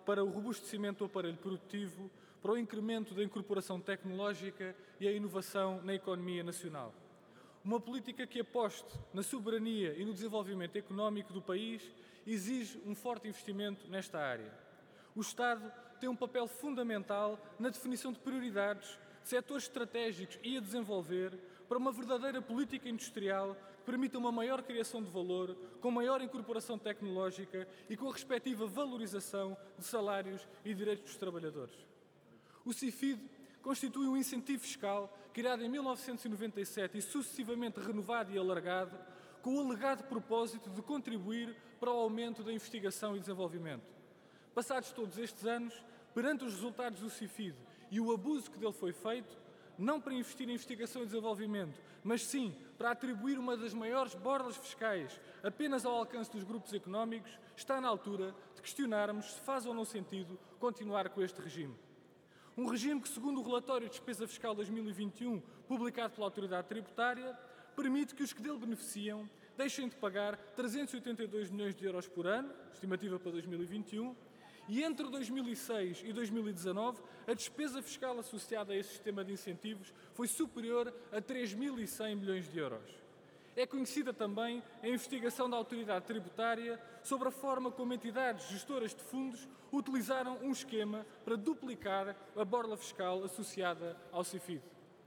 para o robustecimento do aparelho produtivo, para o incremento da incorporação tecnológica e a inovação na economia nacional. Uma política que aposte na soberania e no desenvolvimento económico do país exige um forte investimento nesta área. O Estado tem um papel fundamental na definição de prioridades, de setores estratégicos e a desenvolver para uma verdadeira política industrial que permita uma maior criação de valor, com maior incorporação tecnológica e com a respectiva valorização de salários e direitos dos trabalhadores. O CIFID constitui um incentivo fiscal criado em 1997 e sucessivamente renovado e alargado, com o alegado propósito de contribuir para o aumento da investigação e desenvolvimento. Passados todos estes anos, perante os resultados do CIFID e o abuso que dele foi feito, não para investir em investigação e desenvolvimento, mas sim para atribuir uma das maiores borlas fiscais apenas ao alcance dos grupos económicos, está na altura de questionarmos se faz ou não sentido continuar com este regime. Um regime que, segundo o relatório de despesa fiscal 2021, publicado pela Autoridade Tributária, permite que os que dele beneficiam deixem de pagar 382 milhões de euros por ano, estimativa para 2021, e entre 2006 e 2019, a despesa fiscal associada a este sistema de incentivos foi superior a 3.100 milhões de euros. É conhecida também a investigação da Autoridade Tributária sobre a forma como entidades gestoras de fundos utilizaram um esquema para duplicar a borla fiscal associada ao CIFID.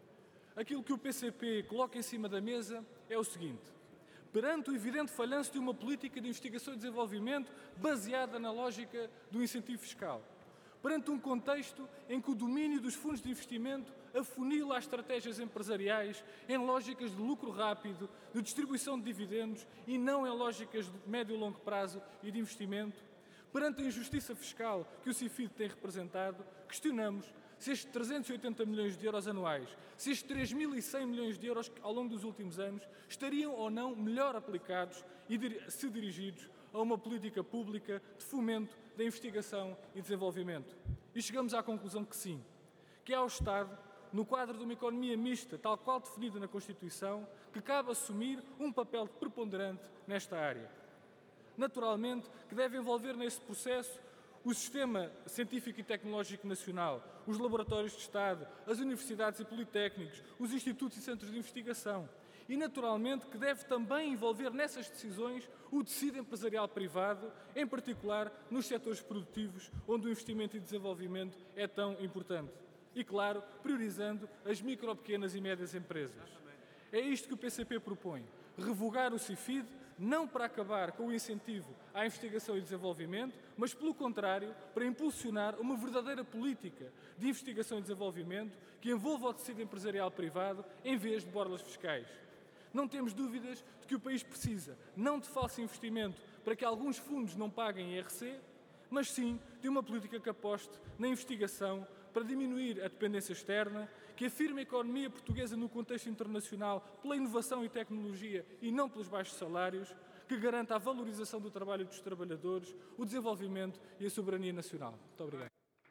Aquilo que o PCP coloca em cima da mesa é o seguinte: perante o evidente falhanço de uma política de investigação e desenvolvimento baseada na lógica do incentivo fiscal, perante um contexto em que o domínio dos fundos de investimento afunila as estratégias empresariais em lógicas de lucro rápido, de distribuição de dividendos e não em lógicas de médio e longo prazo e de investimento, perante a injustiça fiscal que o CIFID tem representado, questionamos se estes 380 milhões de euros anuais, se estes 3.100 milhões de euros ao longo dos últimos anos, estariam ou não melhor aplicados e se dirigidos a uma política pública de fomento da investigação e desenvolvimento. E chegamos à conclusão que sim, que é ao Estado, no quadro de uma economia mista, tal qual definida na Constituição, que cabe assumir um papel preponderante nesta área. Naturalmente, que deve envolver nesse processo o Sistema Científico e Tecnológico Nacional, os laboratórios de Estado, as universidades e politécnicos, os institutos e centros de investigação. E, naturalmente, que deve também envolver nessas decisões o tecido empresarial privado, em particular nos setores produtivos, onde o investimento e desenvolvimento é tão importante. E, claro, priorizando as micro, pequenas e médias empresas. É isto que o PCP propõe: revogar o CIFID, não para acabar com o incentivo à investigação e desenvolvimento, mas, pelo contrário, para impulsionar uma verdadeira política de investigação e desenvolvimento que envolva o tecido empresarial privado em vez de borlas fiscais. Não temos dúvidas de que o país precisa, não de falso investimento para que alguns fundos não paguem IRC, mas sim de uma política que aposte na investigação para diminuir a dependência externa, que afirme a economia portuguesa no contexto internacional pela inovação e tecnologia e não pelos baixos salários, que garanta a valorização do trabalho dos trabalhadores, o desenvolvimento e a soberania nacional. Muito obrigado.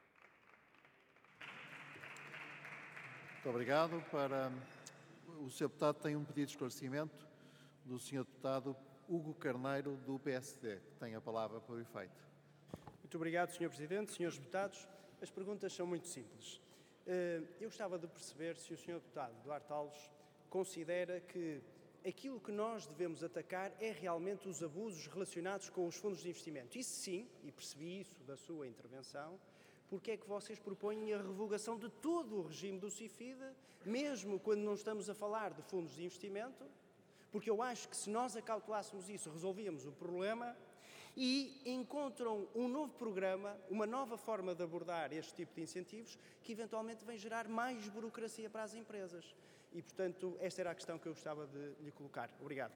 Muito obrigado. O Sr. Deputado tem um pedido de esclarecimento do Sr. Deputado Hugo Carneiro, do PSD, que tem a palavra por efeito. Muito obrigado, Sr. Presidente. Senhores Deputados, as perguntas são muito simples. Eu gostava de perceber se o Sr. Deputado Duarte Alves considera que aquilo que nós devemos atacar é realmente os abusos relacionados com os fundos de investimento. E se sim, e percebi isso da sua intervenção, porque é que vocês propõem a revogação de todo o regime do CIFID, mesmo quando não estamos a falar de fundos de investimento? Porque eu acho que se nós acautelássemos isso, resolvíamos o problema, e encontram um novo programa, uma nova forma de abordar este tipo de incentivos, que eventualmente vem gerar mais burocracia para as empresas. E, portanto, esta era a questão que eu gostava de lhe colocar. Obrigado.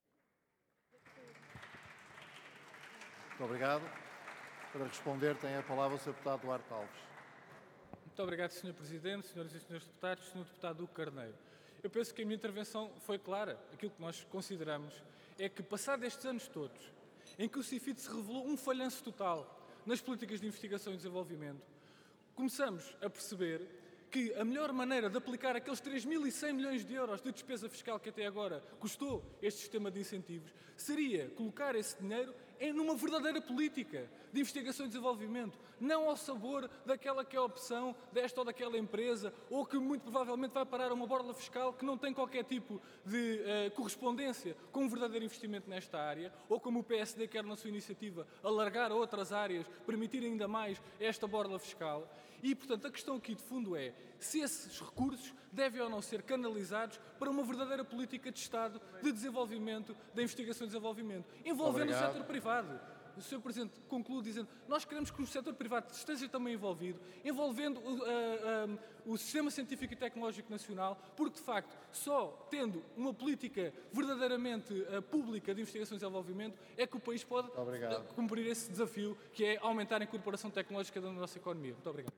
Muito obrigado. Para responder, tem a palavra o Sr. Deputado Duarte Alves. Muito obrigado, Sr. Presidente, Senhoras e Senhores Deputados, Sr. Deputado Hugo Carneiro. Eu penso que a minha intervenção foi clara. Aquilo que nós consideramos é que, passados estes anos todos, em que o CIFID se revelou um falhanço total nas políticas de investigação e desenvolvimento, começamos a perceber que a melhor maneira de aplicar aqueles 3.100 milhões de euros de despesa fiscal que até agora custou este sistema de incentivos seria colocar esse dinheiro numa verdadeira política de investigação e desenvolvimento, não ao sabor daquela que é a opção desta ou daquela empresa, ou que muito provavelmente vai parar a uma borla fiscal que não tem qualquer tipo de correspondência com um verdadeiro investimento nesta área, ou como o PSD quer na sua iniciativa alargar a outras áreas, permitir ainda mais esta borla fiscal. E, portanto, a questão aqui de fundo é se esses recursos devem ou não ser canalizados para uma verdadeira política de Estado de desenvolvimento, da investigação e desenvolvimento, envolvendo o setor privado. O Sr. Presidente conclui dizendo nós queremos que o setor privado esteja também envolvido, envolvendo o Sistema Científico e Tecnológico Nacional, porque, de facto, só tendo uma política verdadeiramente pública de investigação e desenvolvimento é que o país pode cumprir esse desafio, que é aumentar a incorporação tecnológica da nossa economia. Muito obrigado.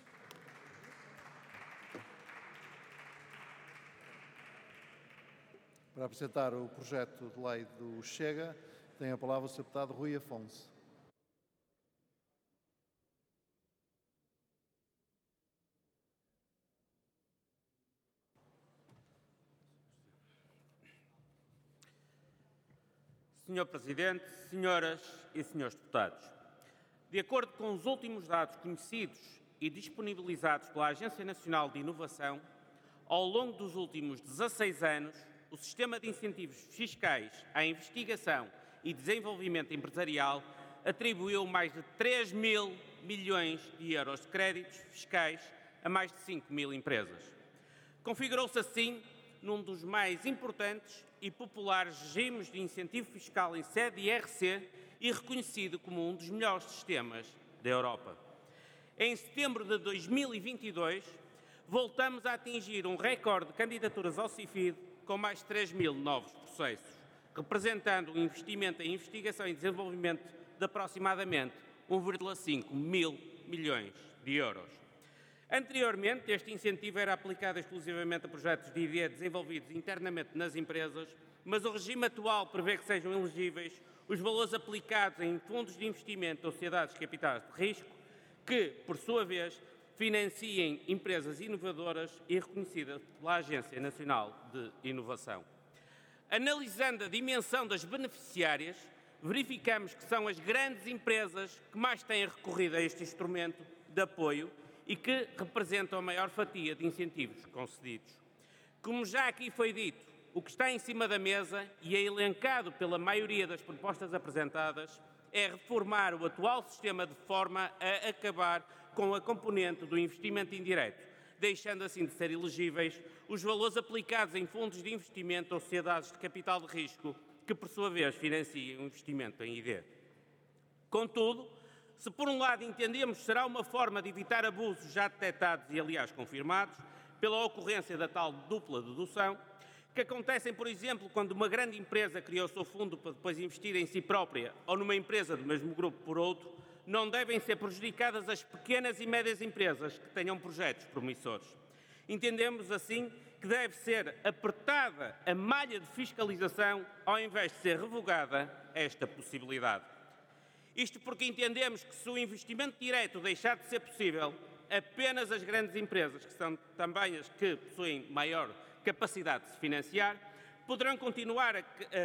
Para apresentar o projeto de lei do Chega, tem a palavra o Sr. Deputado Rui Afonso. Senhor Presidente, senhoras e senhores deputados, de acordo com os últimos dados conhecidos e disponibilizados pela Agência Nacional de Inovação, ao longo dos últimos 16 anos, o sistema de incentivos fiscais à investigação e desenvolvimento empresarial atribuiu mais de 3 mil milhões de euros de créditos fiscais a mais de 5 mil empresas. Configurou-se assim num dos mais importantes e populares regimes de incentivo fiscal em sede IRC e reconhecido como um dos melhores sistemas da Europa. Em setembro de 2022, voltamos a atingir um recorde de candidaturas ao CIFID com mais de 3 mil novos processos, representando um investimento em investigação e desenvolvimento de aproximadamente 1,5 mil milhões de euros. Anteriormente, este incentivo era aplicado exclusivamente a projetos de ID desenvolvidos internamente nas empresas, mas o regime atual prevê que sejam elegíveis os valores aplicados em fundos de investimento ou sociedades de capitais de risco que, por sua vez, financiem empresas inovadoras e reconhecidas pela Agência Nacional de Inovação. Analisando a dimensão das beneficiárias, verificamos que são as grandes empresas que mais têm recorrido a este instrumento de apoio e que representam a maior fatia de incentivos concedidos. Como já aqui foi dito, o que está em cima da mesa e é elencado pela maioria das propostas apresentadas é reformar o atual sistema de forma a acabar com a componente do investimento indireto, deixando assim de ser elegíveis os valores aplicados em fundos de investimento ou sociedades de capital de risco que, por sua vez, financiam o investimento em ID. Contudo, se por um lado entendemos que será uma forma de evitar abusos já detectados e, aliás, confirmados, pela ocorrência da tal dupla dedução, que acontecem, por exemplo, quando uma grande empresa cria o seu fundo para depois investir em si própria ou numa empresa do mesmo grupo por outro, não devem ser prejudicadas as pequenas e médias empresas que tenham projetos promissores. Entendemos, assim, que deve ser apertada a malha de fiscalização ao invés de ser revogada esta possibilidade. Isto porque entendemos que se o investimento direto deixar de ser possível, apenas as grandes empresas, que são também as que possuem maior capacidade de se financiar, poderão continuar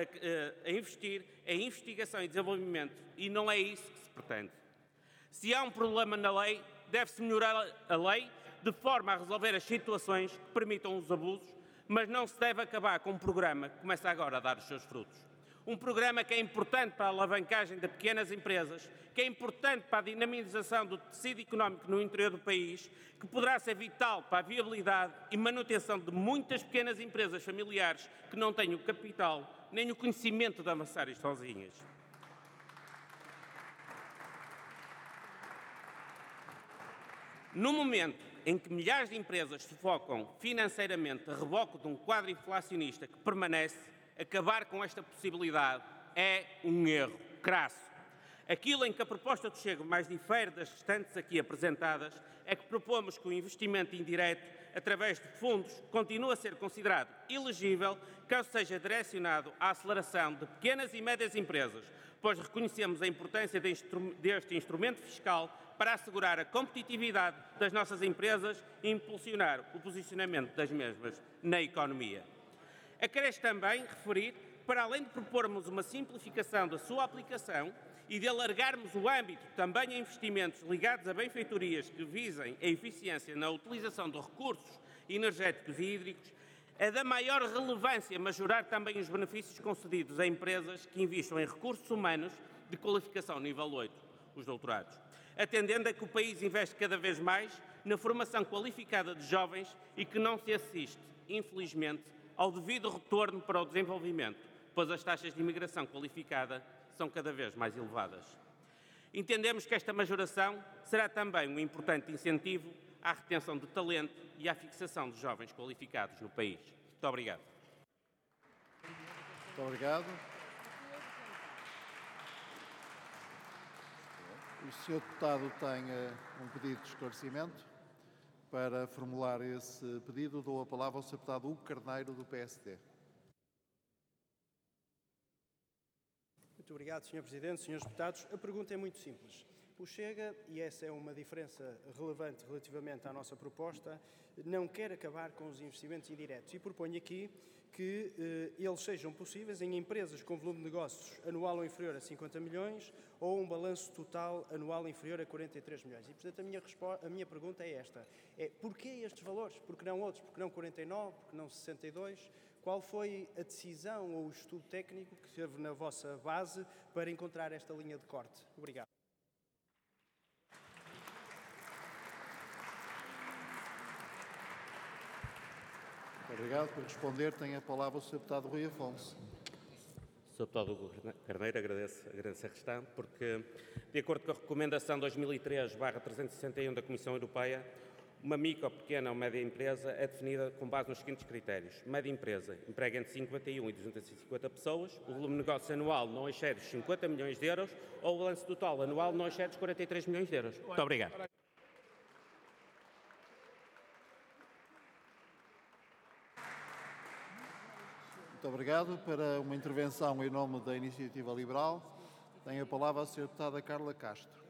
a investir em investigação e desenvolvimento e não é isso que se pretende. Se há um problema na lei, deve-se melhorar a lei de forma a resolver as situações que permitam os abusos, mas não se deve acabar com um programa que começa agora a dar os seus frutos. Um programa que é importante para a alavancagem de pequenas empresas, que é importante para a dinamização do tecido económico no interior do país, que poderá ser vital para a viabilidade e manutenção de muitas pequenas empresas familiares que não têm o capital nem o conhecimento de avançarem sozinhas. No momento em que milhares de empresas sufocam financeiramente a reboque de um quadro inflacionista que permanece, acabar com esta possibilidade é um erro crasso. Aquilo em que a proposta do Chega mais difere das restantes aqui apresentadas é que propomos que o investimento indireto, através de fundos, continue a ser considerado elegível caso seja direcionado à aceleração de pequenas e médias empresas, pois reconhecemos a importância deste instrumento fiscal para assegurar a competitividade das nossas empresas e impulsionar o posicionamento das mesmas na economia. Acresce também referir, para além de propormos uma simplificação da sua aplicação, e de alargarmos o âmbito também a investimentos ligados a benfeitorias que visem a eficiência na utilização de recursos energéticos e hídricos, é da maior relevância majorar também os benefícios concedidos a empresas que investam em recursos humanos de qualificação nível 8, os doutorados, atendendo a que o país investe cada vez mais na formação qualificada de jovens e que não se assiste, infelizmente, ao devido retorno para o desenvolvimento, pois as taxas de imigração qualificada são cada vez mais elevadas. Entendemos que esta majoração será também um importante incentivo à retenção de talento e à fixação de jovens qualificados no país. Muito obrigado. Muito obrigado. O Sr. Deputado tem um pedido de esclarecimento. Para formular esse pedido, dou a palavra ao Sr. Deputado Hugo Carneiro, do PSD. Muito obrigado, Sr. Presidente. Senhores Deputados, a pergunta é muito simples. O Chega, e essa é uma diferença relevante relativamente à nossa proposta, não quer acabar com os investimentos indiretos e propõe aqui que eles sejam possíveis em empresas com volume de negócios anual ou inferior a 50 milhões ou um balanço total anual inferior a 43 milhões. E, portanto, a minha pergunta é esta. Porquê estes valores? Por que não outros? Por que não 49? Por que não 62? Qual foi a decisão ou o estudo técnico que teve na vossa base para encontrar esta linha de corte? Obrigado. Obrigado. Por responder, tem a palavra o Sr. Deputado Rui Afonso. Sr. Deputado Hugo Carneiro, agradeço a questão, porque, de acordo com a recomendação 2003/361 da Comissão Europeia, uma micro, pequena ou média empresa é definida com base nos seguintes critérios. Média empresa emprega entre 51 e 250 pessoas, o volume de negócio anual não excede os 50 milhões de euros ou o balanço total anual não excede os 43 milhões de euros. Muito obrigado. Muito obrigado. Para uma intervenção em nome da Iniciativa Liberal, tem a palavra a Sra. Deputada Carla Castro.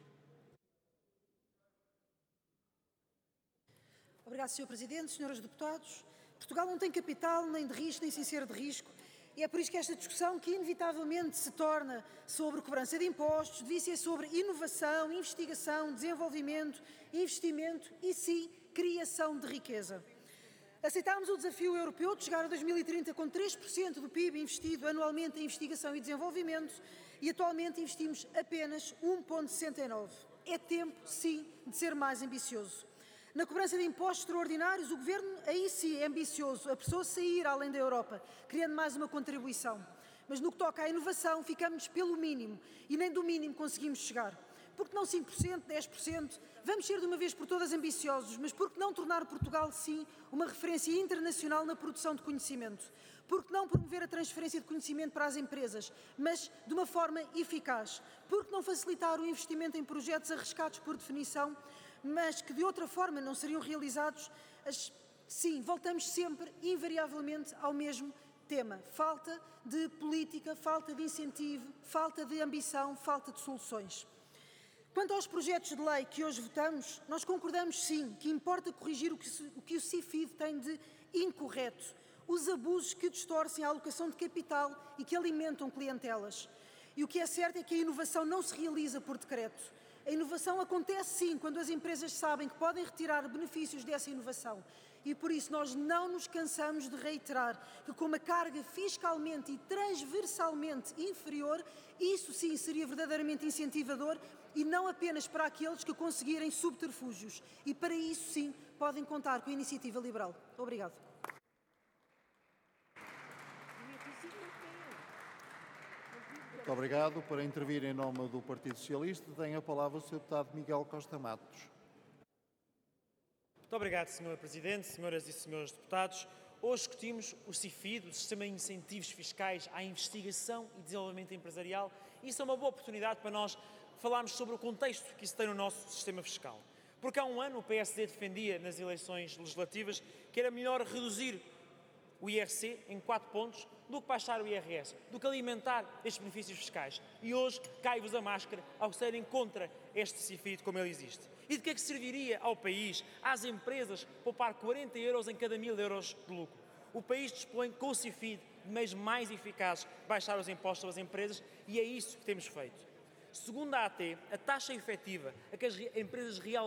Obrigado, Sr. Presidente. Senhoras deputados, Portugal não tem capital nem de risco, nem sem ser de risco. E é por isso que esta discussão, que inevitavelmente se torna sobre cobrança de impostos, devia ser sobre inovação, investigação, desenvolvimento, investimento e, sim, criação de riqueza. Aceitámos o desafio europeu de chegar a 2030 com 3% do PIB investido anualmente em investigação e desenvolvimento e atualmente investimos apenas 1,69%. É tempo, sim, de ser mais ambicioso. Na cobrança de impostos extraordinários, o Governo, aí sim, é ambicioso, apressou-se a sair além da Europa, criando mais uma contribuição. Mas no que toca à inovação, ficamos pelo mínimo e nem do mínimo conseguimos chegar. Por que não 5%, 10%? Vamos ser de uma vez por todas ambiciosos, mas por que não tornar Portugal, sim, uma referência internacional na produção de conhecimento? Por que não promover a transferência de conhecimento para as empresas, mas de uma forma eficaz? Por que não facilitar o investimento em projetos arriscados por definição, mas que de outra forma não seriam realizados? Sim, voltamos sempre, invariavelmente, ao mesmo tema. Falta de política, falta de incentivo, falta de ambição, falta de soluções. Quanto aos projetos de lei que hoje votamos, nós concordamos sim que importa corrigir o que o CIFID tem de incorreto, os abusos que distorcem a alocação de capital e que alimentam clientelas. E o que é certo é que a inovação não se realiza por decreto. A inovação acontece sim quando as empresas sabem que podem retirar benefícios dessa inovação. E por isso nós não nos cansamos de reiterar que com uma carga fiscalmente e transversalmente inferior, isso sim seria verdadeiramente incentivador e não apenas para aqueles que conseguirem subterfúgios. E para isso sim podem contar com a Iniciativa Liberal. Obrigado. Muito obrigado. Para intervir em nome do Partido Socialista, tem a palavra o Sr. Deputado Miguel Costa Matos. Muito obrigado, Sr. Presidente, senhoras e senhores deputados. Hoje discutimos o CIFID, o Sistema de Incentivos Fiscais à Investigação e Desenvolvimento Empresarial, e isso é uma boa oportunidade para nós falarmos sobre o contexto que isso tem no nosso sistema fiscal. Porque há um ano o PSD defendia nas eleições legislativas que era melhor reduzir o IRC em 4 pontos do que baixar o IRS, do que alimentar estes benefícios fiscais. E hoje cai-vos a máscara ao serem contra este CIFID como ele existe. E de que é que serviria ao país, às empresas, poupar 40 euros em cada 1.000 euros de lucro? O país dispõe com o CIFID de meios mais eficazes de baixar os impostos às empresas e é isso que temos feito. Segundo a AT, a taxa efetiva a que as empresas realmente